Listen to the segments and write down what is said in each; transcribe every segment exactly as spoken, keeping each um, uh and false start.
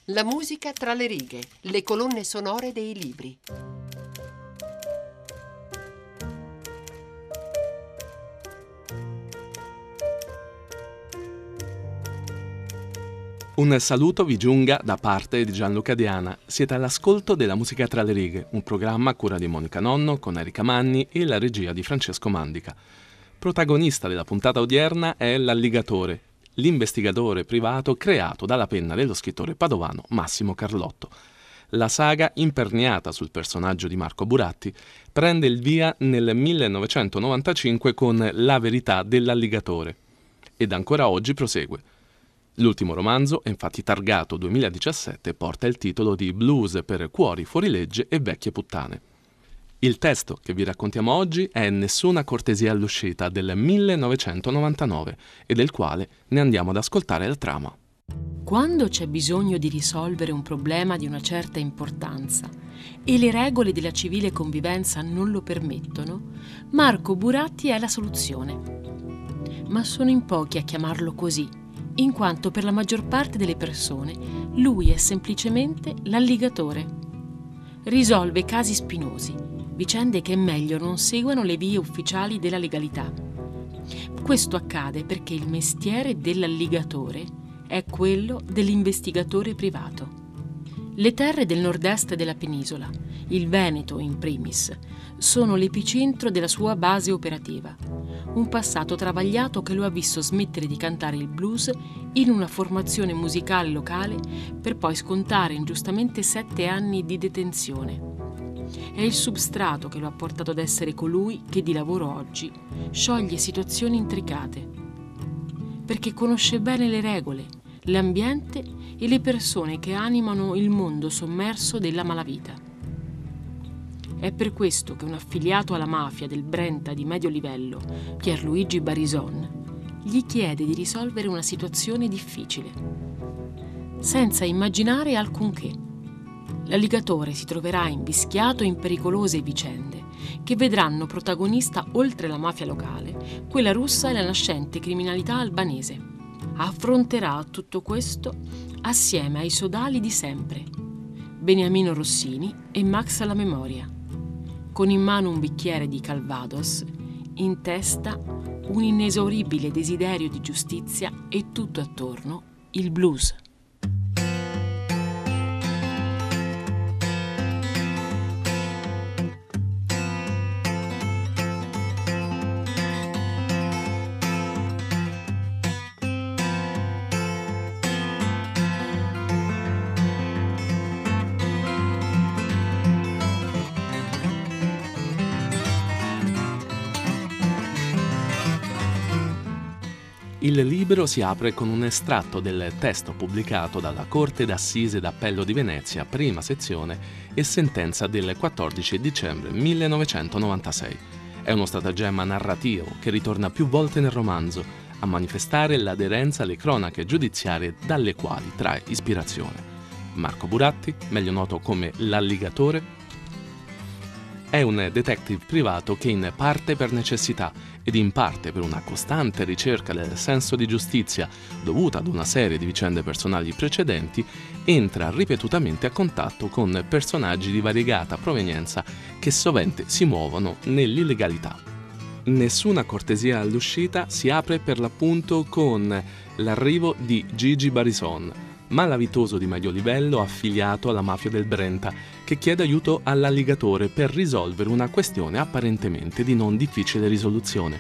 La musica tra le righe, le colonne sonore dei libri. Un saluto vi giunga da parte di Gianluca Diana. Siete all'ascolto della Musica tra le righe, un programma a cura di Monica Nonno con Erika Manni e la regia di Francesco Mandica. Protagonista della puntata odierna è l'alligatore, l'investigatore privato creato dalla penna dello scrittore padovano Massimo Carlotto. La saga, imperniata sul personaggio di Marco Buratti, prende il via nel millenovecentonovantacinque con La verità dell'alligatore ed ancora oggi prosegue. L'ultimo romanzo, infatti targato duemiladiciassette, porta il titolo di Blues per cuori fuorilegge e vecchie puttane. Il testo che vi raccontiamo oggi è Nessuna cortesia all'uscita del millenovecentonovantanove e del quale ne andiamo ad ascoltare la trama. Quando c'è bisogno di risolvere un problema di una certa importanza e le regole della civile convivenza non lo permettono, Marco Buratti è la soluzione. Ma sono in pochi a chiamarlo così, in quanto per la maggior parte delle persone lui è semplicemente l'alligatore. Risolve casi spinosi, vicende che è meglio non seguano le vie ufficiali della legalità. Questo accade perché il mestiere dell'alligatore è quello dell'investigatore privato. Le terre del nord-est della penisola, il Veneto in primis, sono l'epicentro della sua base operativa. Un passato travagliato che lo ha visto smettere di cantare il blues in una formazione musicale locale per poi scontare ingiustamente sette anni di detenzione. È il substrato che lo ha portato ad essere colui che di lavoro oggi scioglie situazioni intricate, perché conosce bene le regole, l'ambiente e le persone che animano il mondo sommerso della malavita. È per questo che un affiliato alla mafia del Brenta di medio livello, Pierluigi Barison, gli chiede di risolvere una situazione difficile, senza immaginare alcunché. L'alligatore si troverà invischiato in pericolose vicende che vedranno protagonista, oltre la mafia locale, quella russa e la nascente criminalità albanese. Affronterà tutto questo assieme ai sodali di sempre, Beniamino Rossini e Max alla memoria, con in mano un bicchiere di Calvados, in testa un inesauribile desiderio di giustizia e tutto attorno il blues. Il libro si apre con un estratto del testo pubblicato dalla Corte d'Assise d'Appello di Venezia, prima sezione e sentenza del quattordici dicembre millenovecentonovantasei. È uno stratagemma narrativo che ritorna più volte nel romanzo a manifestare l'aderenza alle cronache giudiziarie dalle quali trae ispirazione. Marco Buratti, meglio noto come l'alligatore, è un detective privato che in parte per necessità ed in parte per una costante ricerca del senso di giustizia dovuta ad una serie di vicende personali precedenti, entra ripetutamente a contatto con personaggi di variegata provenienza che sovente si muovono nell'illegalità. Nessuna cortesia all'uscita si apre per l'appunto con l'arrivo di Gigi Barison, malavitoso di medio livello affiliato alla mafia del Brenta, che chiede aiuto all'alligatore per risolvere una questione apparentemente di non difficile risoluzione.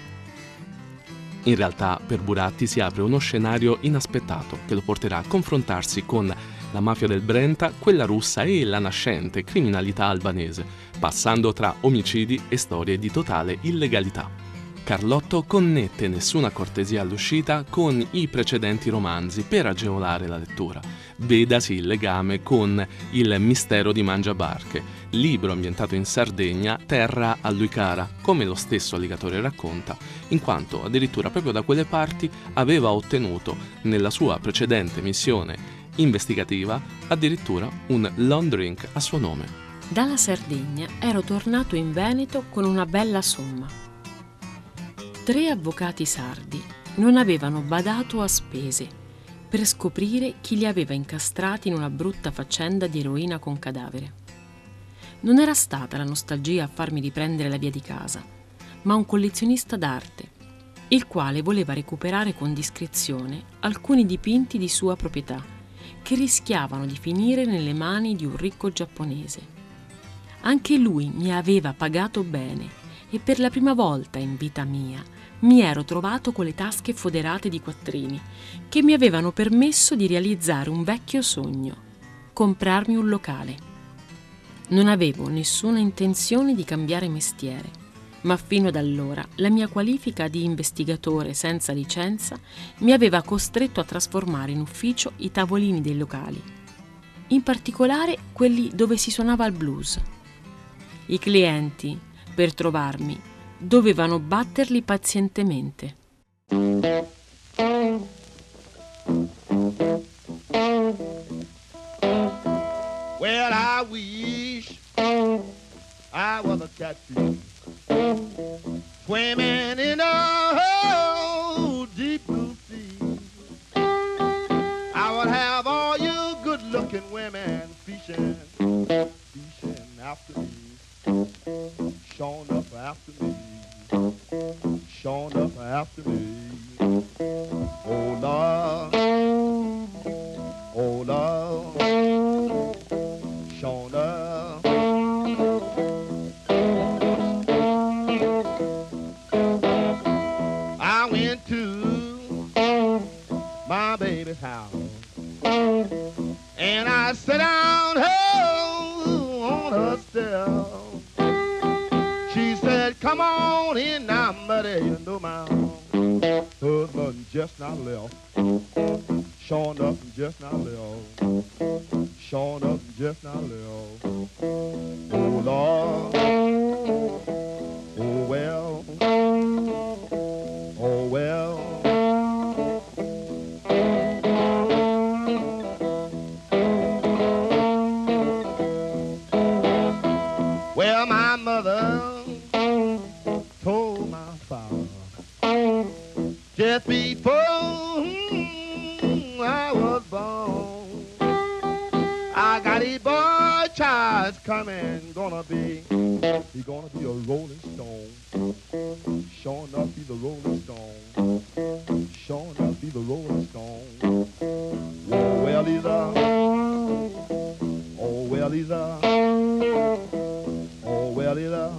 In realtà, per Buratti si apre uno scenario inaspettato che lo porterà a confrontarsi con la mafia del Brenta, quella russa e la nascente criminalità albanese, passando tra omicidi e storie di totale illegalità. Carlotto connette Nessuna cortesia all'uscita con i precedenti romanzi per agevolare la lettura. Vedasi il legame con Il mistero di Mangiabarche, libro ambientato in Sardegna, terra a Luicara, come lo stesso alligatore racconta, in quanto addirittura proprio da quelle parti aveva ottenuto, nella sua precedente missione investigativa, addirittura un long drink a suo nome. Dalla Sardegna ero tornato in Veneto con una bella somma. Tre avvocati sardi non avevano badato a spese per scoprire chi li aveva incastrati in una brutta faccenda di eroina con cadavere. Non era stata la nostalgia a farmi riprendere la via di casa, ma un collezionista d'arte, il quale voleva recuperare con discrezione alcuni dipinti di sua proprietà, che rischiavano di finire nelle mani di un ricco giapponese. Anche lui mi aveva pagato bene e per la prima volta in vita mia mi ero trovato con le tasche foderate di quattrini che mi avevano permesso di realizzare un vecchio sogno: comprarmi un locale. Non avevo nessuna intenzione di cambiare mestiere, ma fino ad allora la mia qualifica di investigatore senza licenza mi aveva costretto a trasformare in ufficio i tavolini dei locali, in particolare quelli dove si suonava il blues. I clienti, per trovarmi, dovevano batterli pazientemente. Well, I wish I was a catfish swimming in a oh, deep blue sea. I would have all you good-looking women fishing, fishing after me. Showing up after me, showing up after me. Oh Lord, oh Lord, showing up. I went to my baby's house and I sat down oh, on her step. She said, come on in now, buddy, you know my husband just not left. Showing up and just not left. Showing up and just not left. Oh, Lord. Oh, well. Oh, well. Well, my mother told my father just before hmm, I was born, I got a boy child coming, gonna be, he gonna be a rolling stone. Sure enough, he's a rolling stone. Sure enough, he's a rolling stone. Oh, well, he's a, oh, well, he's a, oh, well, he's a.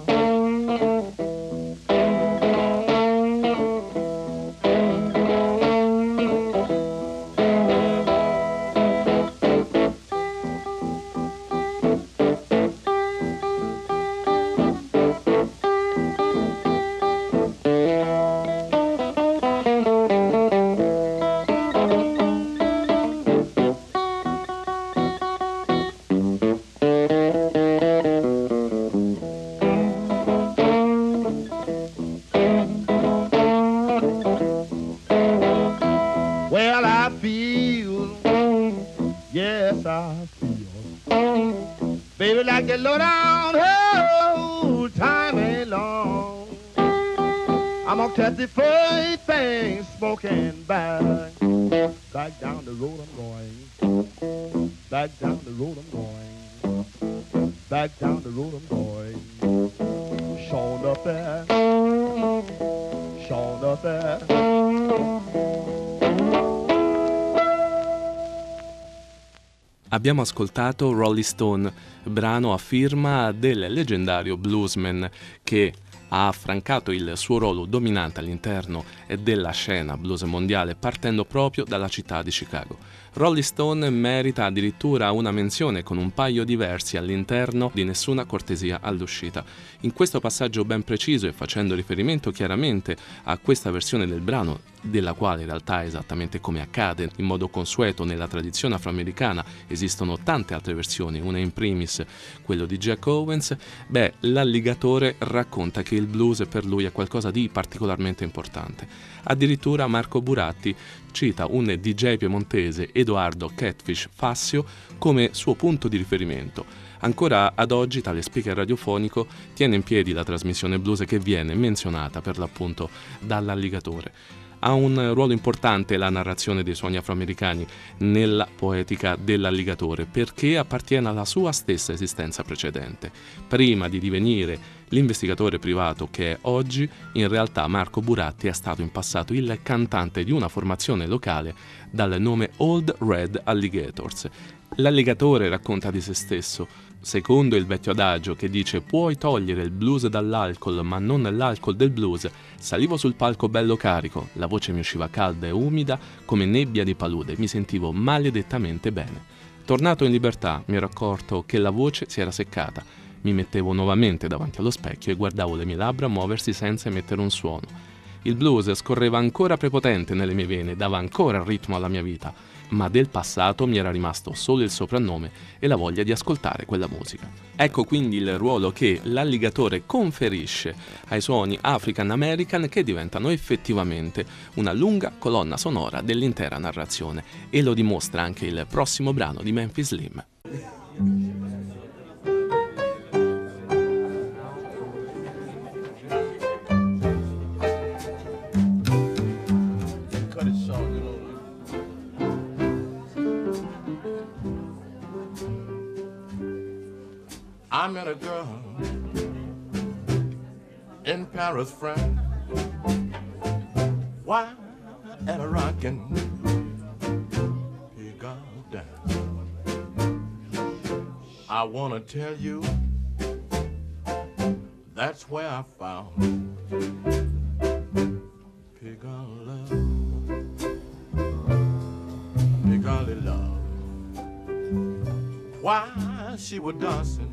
Well, I feel, yes, I feel, baby, like the low down, oh, time ain't long. I'm gonna catch the first thing smoking back, back down the road I'm going, back down the road I'm going, back down the road I'm going. Showing up there, showing up there. Abbiamo ascoltato Rolling Stone, brano a firma del leggendario bluesman che ha affrancato il suo ruolo dominante all'interno della scena blues mondiale partendo proprio dalla città di Chicago. Rolling Stone merita addirittura una menzione con un paio di versi all'interno di Nessuna cortesia all'uscita. In questo passaggio ben preciso e facendo riferimento chiaramente a questa versione del brano, della quale in realtà esattamente come accade in modo consueto nella tradizione afroamericana esistono tante altre versioni, una in primis quello di Jack Owens, beh, l'alligatore racconta che il blues per lui è qualcosa di particolarmente importante. Addirittura Marco Buratti cita un D J piemontese, Edoardo Catfish Fassio, come suo punto di riferimento. Ancora ad oggi tale speaker radiofonico tiene in piedi la trasmissione blues che viene menzionata per l'appunto dall'alligatore. Ha un ruolo importante la narrazione dei suoni afroamericani nella poetica dell'alligatore, perché appartiene alla sua stessa esistenza precedente. Prima di divenire l'investigatore privato che è oggi, in realtà Marco Buratti è stato in passato il cantante di una formazione locale dal nome Old Red Alligators. L'alligatore racconta di se stesso, secondo il vecchio adagio che dice: puoi togliere il blues dall'alcol ma non l'alcol del blues. Salivo sul palco bello carico, la voce mi usciva calda e umida come nebbia di palude, mi sentivo maledettamente bene. Tornato in libertà mi ero accorto che la voce si era seccata. Mi mettevo nuovamente davanti allo specchio e guardavo le mie labbra muoversi senza emettere un suono. Il blues scorreva ancora prepotente nelle mie vene, dava ancora il ritmo alla mia vita, ma del passato mi era rimasto solo il soprannome e la voglia di ascoltare quella musica. Ecco quindi il ruolo che l'alligatore conferisce ai suoni African American, che diventano effettivamente una lunga colonna sonora dell'intera narrazione, e lo dimostra anche il prossimo brano di Memphis Slim. I met a girl in Paris, France, wild and a rockin' pickup dance. I wanna tell you, that's where I found pickup love, pickup love. Why she was dancing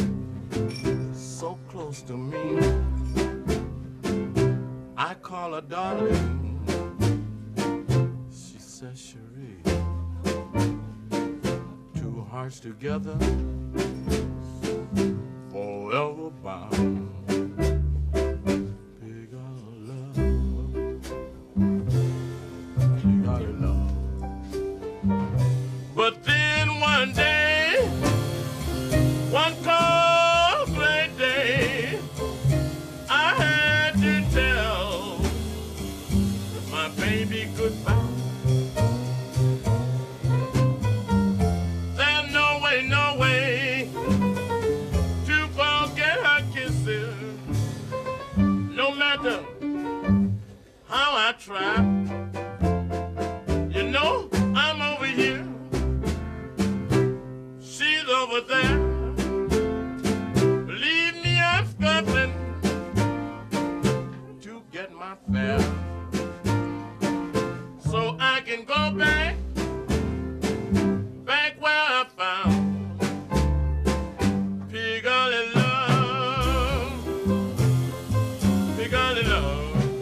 so close to me, I call her darling. She says, Cherie, two hearts together, forever bound. Big love, big love. But then one day, one cold gray day, I had to tell my baby goodbye. There's no way, no way to forget her kisses, no matter how I try. You know, I'm over here, she's over there. Fare, so I can go back, back where I found piggy love, piggy love.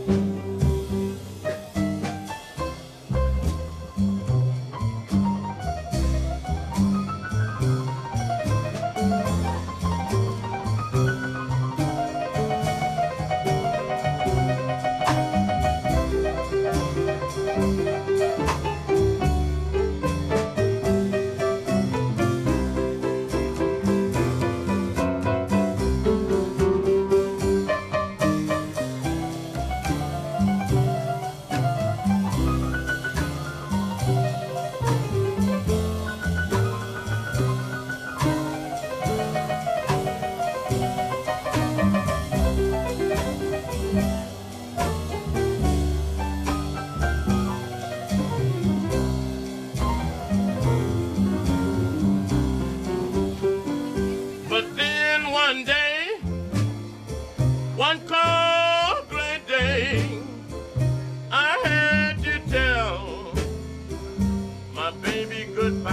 One cold gray day, I had to tell my baby goodbye.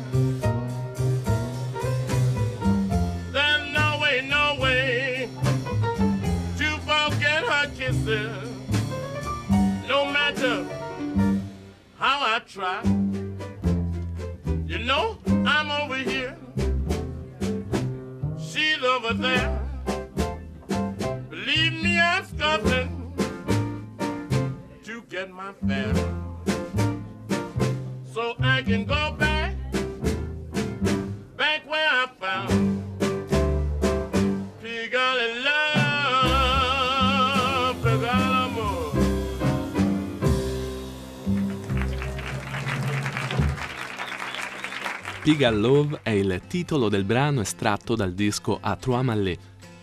There's no way, no way to forget her kisses, no matter how I try. You know, I'm over here, she's over there. Believe me, I'm scuffling to get my fare, so I can go back, back where I found piggy love, piggy love. Pigalle Love è il titolo del brano estratto dal disco A Trois Malais,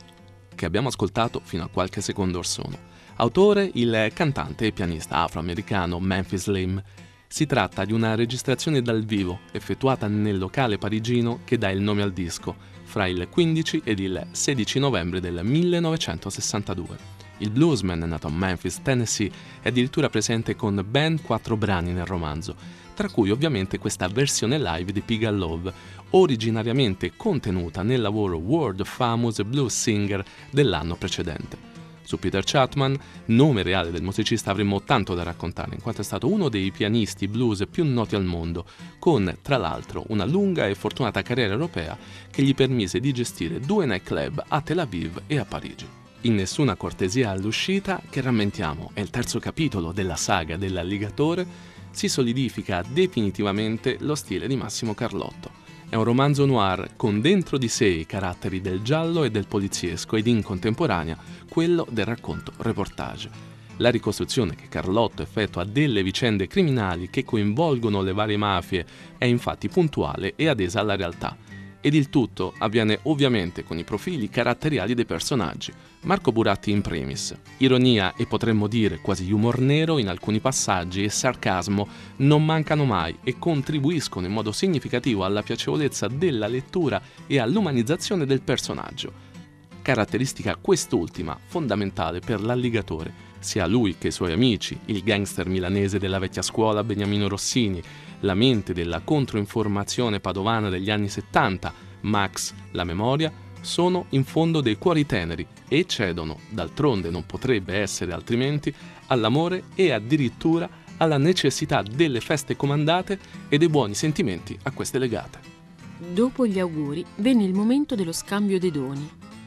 che abbiamo ascoltato fino a qualche secondo or sono. Autore il cantante e pianista afroamericano Memphis Slim. Si tratta di una registrazione dal vivo effettuata nel locale parigino che dà il nome al disco, fra il quindici ed il sedici novembre del millenovecentosessantadue. Il bluesman, nato a Memphis, Tennessee, è addirittura presente con ben quattro brani nel romanzo, tra cui ovviamente questa versione live di Pigalle Love, originariamente contenuta nel lavoro World Famous Blues Singer dell'anno precedente. Su Peter Chatman, nome reale del musicista, avremmo tanto da raccontare, in quanto è stato uno dei pianisti blues più noti al mondo, con, tra l'altro, una lunga e fortunata carriera europea che gli permise di gestire due nightclub a Tel Aviv e a Parigi. In Nessuna cortesia all'uscita, che rammentiamo è il terzo capitolo della saga dell'alligatore, si solidifica definitivamente lo stile di Massimo Carlotto. È un romanzo noir con dentro di sé i caratteri del giallo e del poliziesco ed in contemporanea quello del racconto reportage. La ricostruzione che Carlotto effettua delle vicende criminali che coinvolgono le varie mafie è infatti puntuale e adesa alla realtà. Ed il tutto avviene ovviamente con i profili caratteriali dei personaggi. Marco Buratti in primis. Ironia e potremmo dire quasi humor nero in alcuni passaggi e sarcasmo non mancano mai e contribuiscono in modo significativo alla piacevolezza della lettura e all'umanizzazione del personaggio. Caratteristica quest'ultima fondamentale per l'alligatore, sia lui che i suoi amici, il gangster milanese della vecchia scuola Beniamino Rossini, la mente della controinformazione padovana degli anni settanta, Max, la memoria, sono in fondo dei cuori teneri e cedono, d'altronde non potrebbe essere altrimenti, all'amore e addirittura alla necessità delle feste comandate e dei buoni sentimenti a queste legate. Dopo gli auguri venne il momento dello scambio dei doni.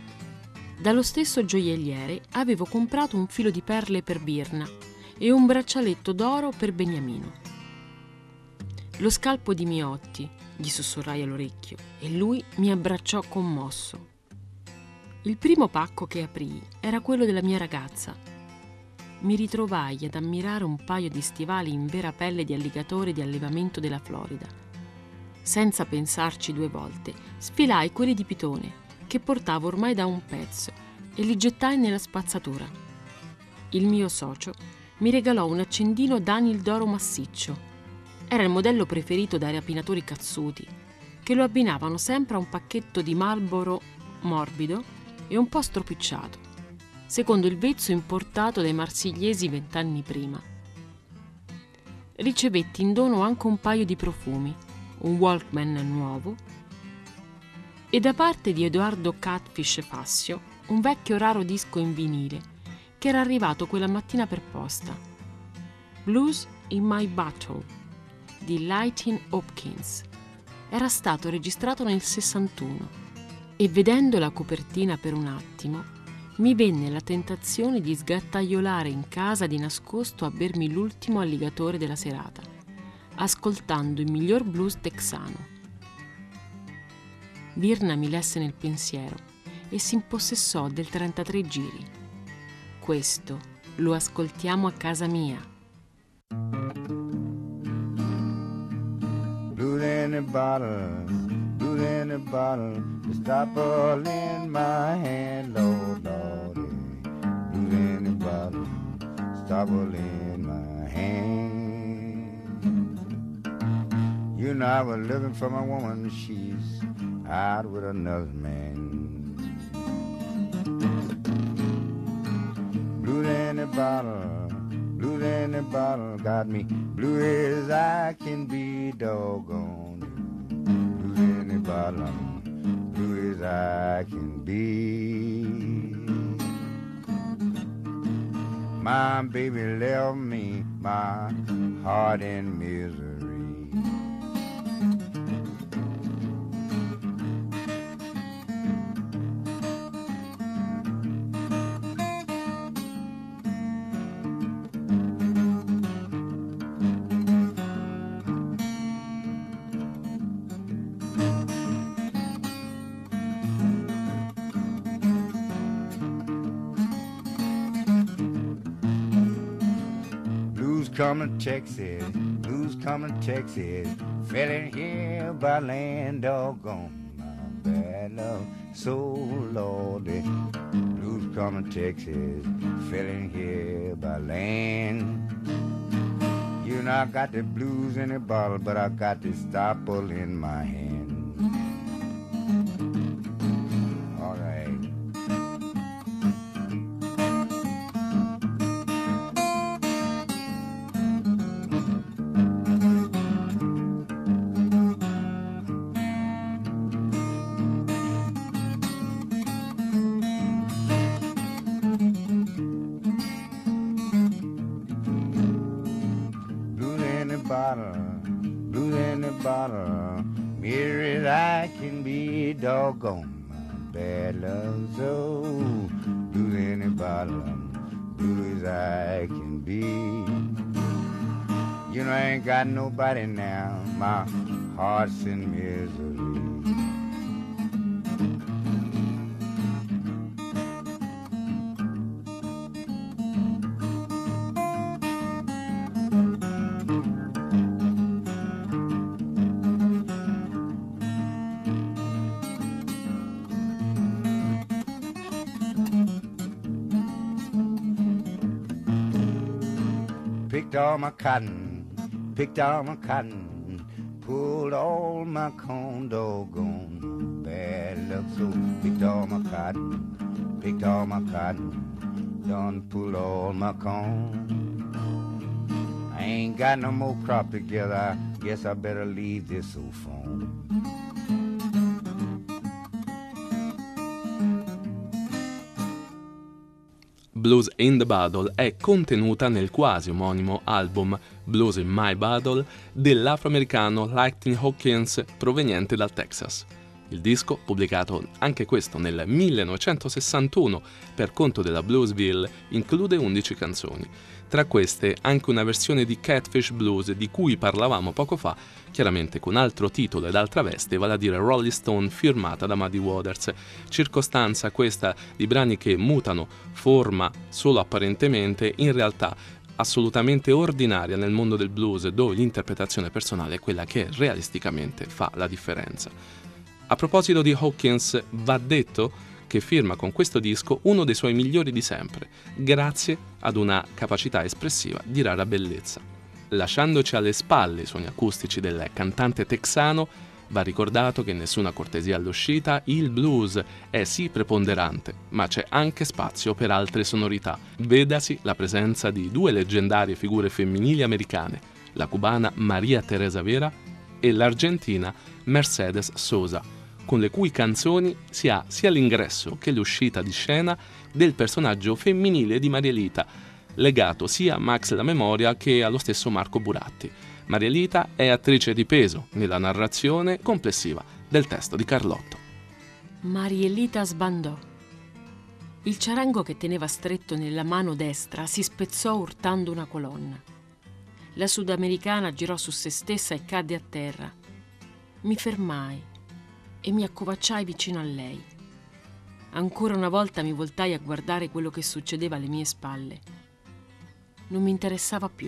Dallo stesso gioielliere avevo comprato un filo di perle per Birna e un braccialetto d'oro per Beniamino. Lo scalpo di Miotti, gli sussurrai all'orecchio, e lui mi abbracciò commosso. Il primo pacco che aprii era quello della mia ragazza. Mi ritrovai ad ammirare un paio di stivali in vera pelle di alligatore di allevamento della Florida. Senza pensarci due volte, sfilai quelli di pitone, che portavo ormai da un pezzo, e li gettai nella spazzatura. Il mio socio mi regalò un accendino Daniel d'oro massiccio. Era il modello preferito dai rapinatori cazzuti, che lo abbinavano sempre a un pacchetto di Marlboro morbido e un po' stropicciato, secondo il vezzo importato dai marsigliesi vent'anni prima. Ricevetti in dono anche un paio di profumi, un Walkman nuovo e da parte di Edoardo Catfish Fassio un vecchio raro disco in vinile che era arrivato quella mattina per posta. Blues in My Bottle di Lightning Hopkins. Era stato registrato nel sessantuno e vedendo la copertina per un attimo mi venne la tentazione di sgattaiolare in casa di nascosto a bermi l'ultimo alligatore della serata, ascoltando il miglior blues texano. Birna mi lesse nel pensiero e si impossessò del trentatré giri. Questo lo ascoltiamo a casa mia. Blue in the bottle, blue in the bottle, the stopper in my hand, Lord, Lord. Blue in the bottle, stopper in my hand. You know I was looking for my woman, she's out with another man. Blue in the bottle, blue in the bottle, got me blue as I can be, doggone. Blue in the bottle, blue as I can be. My baby left me, my heart in misery. Coming to Texas, blues coming to Texas, feeling here by land doggone my bad luck so lordy. Blues coming Texas, feeling here by land. You know I got the blues in a bottle, but I got the stopple in my hand. All right. Blues in the bottle, mirror as I can be, doggone my bad luck so. Blues in the bottle, blue as I can be. You know I ain't got nobody now, my heart's in misery. Picked all my cotton, picked all my cotton, pulled all my corn, doggone bad luck so. Picked all my cotton, picked all my cotton, done pulled all my corn. I ain't got no more crop together, I guess I better leave this old phone. Blues in the Bottle è contenuta nel quasi omonimo album Blues in My Bottle dell'afroamericano Lightning Hawkins proveniente dal Texas. Il disco, pubblicato anche questo nel millenovecentosessantuno per conto della Bluesville, include undici canzoni. Tra queste anche una versione di Catfish Blues di cui parlavamo poco fa, chiaramente con altro titolo ed altra veste, vale a dire Rolling Stone, firmata da Muddy Waters. Circostanza questa di brani che mutano forma solo apparentemente, in realtà assolutamente ordinaria nel mondo del blues, dove l'interpretazione personale è quella che realisticamente fa la differenza. A proposito di Hawkins, va detto che firma con questo disco uno dei suoi migliori di sempre, grazie ad una capacità espressiva di rara bellezza. Lasciandoci alle spalle i suoni acustici del cantante texano, va ricordato che nessuna cortesia all'uscita, il blues è sì preponderante, ma c'è anche spazio per altre sonorità. Vedasi la presenza di due leggendarie figure femminili americane, la cubana Maria Teresa Vera e l'argentina Mercedes Sosa, con le cui canzoni si ha sia l'ingresso che l'uscita di scena del personaggio femminile di Marielita, legato sia a Max La Memoria che allo stesso Marco Buratti. Marielita è attrice di peso nella narrazione complessiva del testo di Carlotto. Marielita sbandò. Il ciarango che teneva stretto nella mano destra si spezzò urtando una colonna. La sudamericana girò su se stessa e cadde a terra. Mi fermai e mi accovacciai vicino a lei. Ancora una volta mi voltai a guardare quello che succedeva alle mie spalle. Non mi interessava più.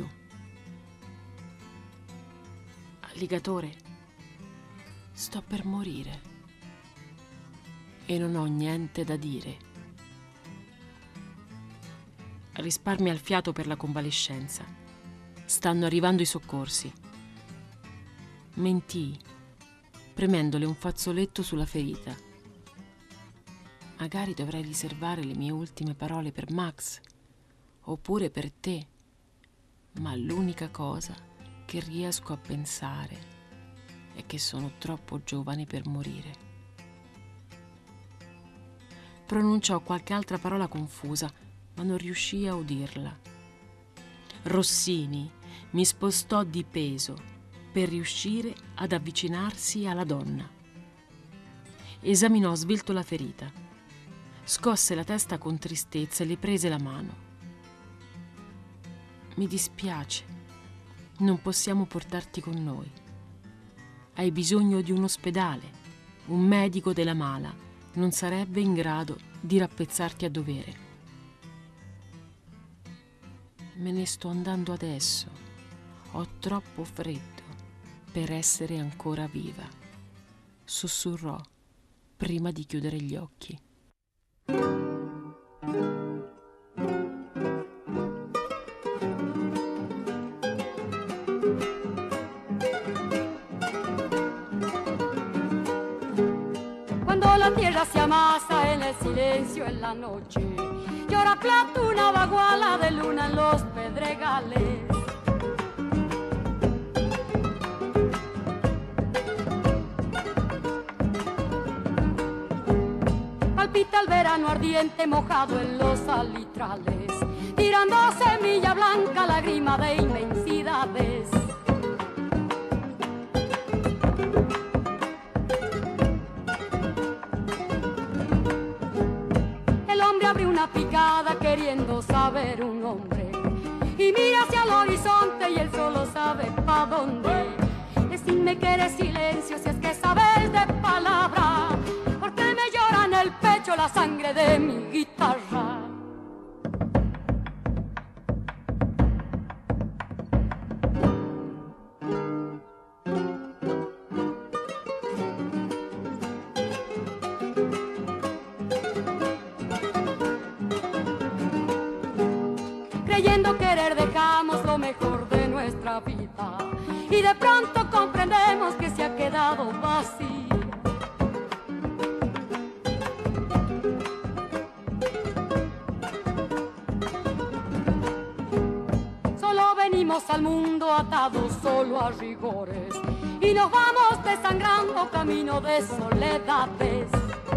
Alligatore, sto per morire e non ho niente da dire. Risparmia il fiato per la convalescenza. Stanno arrivando i soccorsi. Mentii, premendole un fazzoletto sulla ferita. Magari dovrei riservare le mie ultime parole per Max, oppure per te, ma l'unica cosa che riesco a pensare è che sono troppo giovane per morire. Pronunciò qualche altra parola confusa, ma non riuscii a udirla. Rossini mi spostò di peso per riuscire ad avvicinarsi alla donna. Esaminò svelto la ferita, scosse la testa con tristezza e le prese la mano. Mi dispiace, non possiamo portarti con noi. Hai bisogno di un ospedale. Un medico della mala non sarebbe in grado di rappezzarti a dovere. Me ne sto andando adesso. Ho troppo freddo per essere ancora viva, sussurrò prima di chiudere gli occhi. Cuando la tierra se amasa en el silencio en la noche, llora plato una baguala de luna en los pedregales. Palpita el verano ardiente mojado en los alitrales, tirando semilla blanca, lágrima de inmensidades. El hombre abre una picada queriendo saber un nombre y mira hacia el horizonte y él solo sabe pa' dónde. Decidme que eres silencio si es que sabes de palabra, porque me llora en el pecho la sangre de mi guitarra. Creyendo querer dejamos lo mejor de nuestra vida y de pronto comprendemos que se ha quedado vacío. Solo venimos al mundo atados solo a rigores y nos vamos desangrando camino de soledades.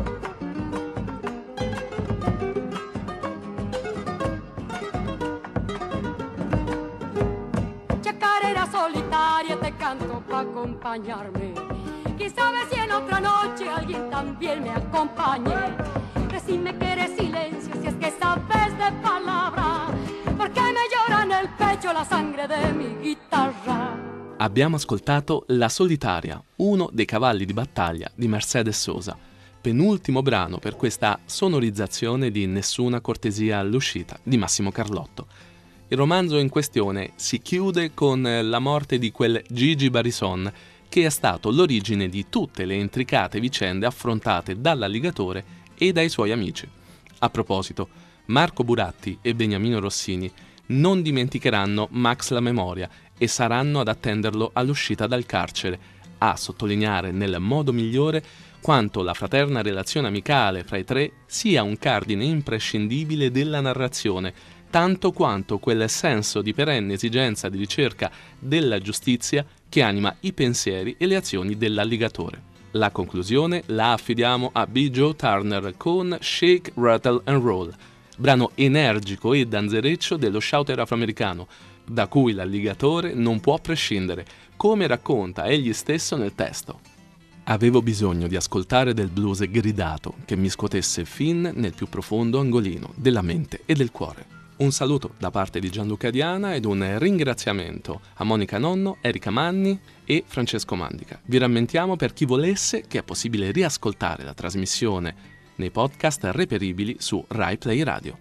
Chacarera solitaria te canto pa' acompañarme. Quién sabe si en otra noche alguien también me acompañe. Decime que eres silencio si es que sabes de palabra, porque me llora nel pecho la sangre de mi guitarra. Abbiamo ascoltato La Solitaria, uno dei cavalli di battaglia di Mercedes Sosa, penultimo brano per questa sonorizzazione di Nessuna cortesia all'uscita di Massimo Carlotto. Il romanzo in questione si chiude con la morte di quel Gigi Barison, che è stato l'origine di tutte le intricate vicende affrontate dall'alligatore e dai suoi amici. A proposito, Marco Buratti e Beniamino Rossini non dimenticheranno Max la memoria e saranno ad attenderlo all'uscita dal carcere, a sottolineare nel modo migliore quanto la fraterna relazione amicale fra i tre sia un cardine imprescindibile della narrazione, tanto quanto quel senso di perenne esigenza di ricerca della giustizia che anima i pensieri e le azioni dell'alligatore. La conclusione la affidiamo a B. Joe Turner con Shake, Rattle and Roll, brano energico e danzereccio dello shouter afroamericano, da cui l'alligatore non può prescindere, come racconta egli stesso nel testo. Avevo bisogno di ascoltare del blues gridato che mi scuotesse fin nel più profondo angolino della mente e del cuore. Un saluto da parte di Gianluca Diana ed un ringraziamento a Monica Nonno, Erika Manni e Francesco Mandica. Vi rammentiamo, per chi volesse, che è possibile riascoltare la trasmissione nei podcast reperibili su Rai Play Radio.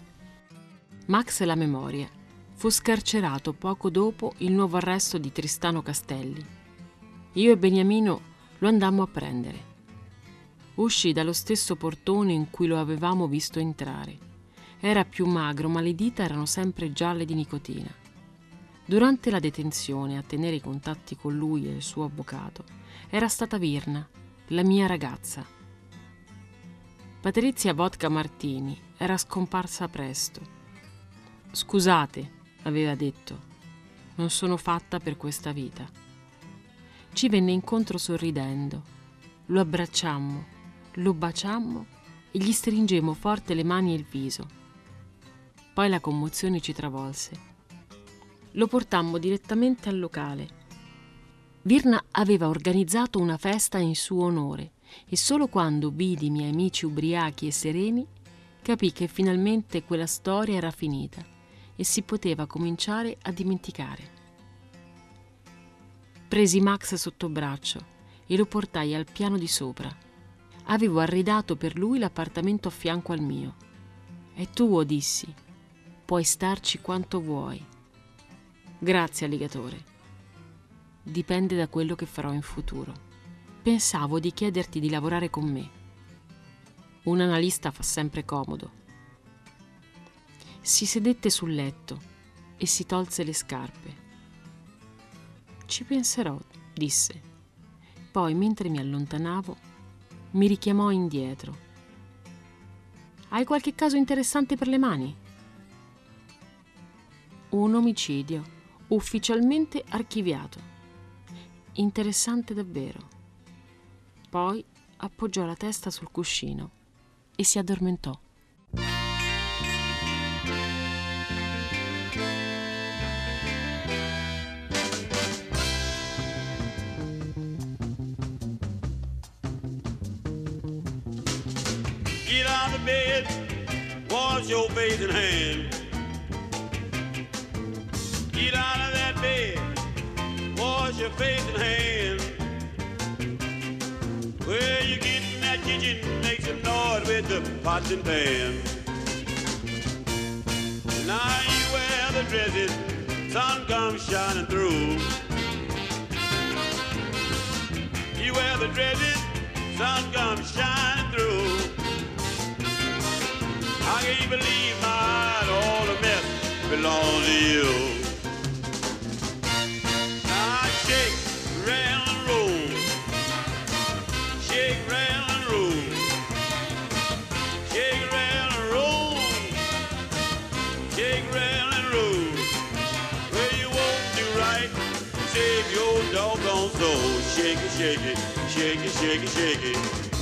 Max la memoria fu scarcerato poco dopo il nuovo arresto di Tristano Castelli. Io e Beniamino lo andammo a prendere. Uscì dallo stesso portone in cui lo avevamo visto entrare. Era più magro, ma le dita erano sempre gialle di nicotina. Durante la detenzione, a tenere i contatti con lui e il suo avvocato, era stata Virna, la mia ragazza. Patrizia Vodka Martini era scomparsa presto. «Scusate», aveva detto, «non sono fatta per questa vita». Ci venne incontro sorridendo. Lo abbracciammo, lo baciammo e gli stringemmo forte le mani e il viso. Poi la commozione ci travolse. Lo portammo direttamente al locale. Virna aveva organizzato una festa in suo onore e solo quando vidi i miei amici ubriachi e sereni capì che finalmente quella storia era finita e si poteva cominciare a dimenticare. Presi Max sotto braccio e lo portai al piano di sopra. Avevo arredato per lui l'appartamento a fianco al mio. «È tuo», dissi. «Puoi starci quanto vuoi». «Grazie, alligatore». dipende da quello che farò in futuro. Pensavo di chiederti di lavorare con me. Un analista fa sempre comodo. Si sedette sul letto e si tolse le scarpe. Ci penserò, disse. Poi, mentre mi allontanavo, mi richiamò indietro. Hai qualche caso interessante per le mani? Un omicidio, ufficialmente archiviato. Interessante davvero. Poi appoggiò la testa sul cuscino e si addormentò. Get out of bed, wash your face and hands. Get out of that bed, wash your face and hands. Well, you get in that kitchen, make some noise with the pots and pans. Now you wear the dresses, sun comes shining through. You wear the dresses, sun comes shining through. I can't believe my eyes, all the mess belongs to you. Now shake, rattle and roll. Shake, rattle and roll. Shake, rattle and roll. Shake, rattle and roll. Well, you won't do right, save your doggone soul. Shake it, shake it, shake it, shake it, shake it.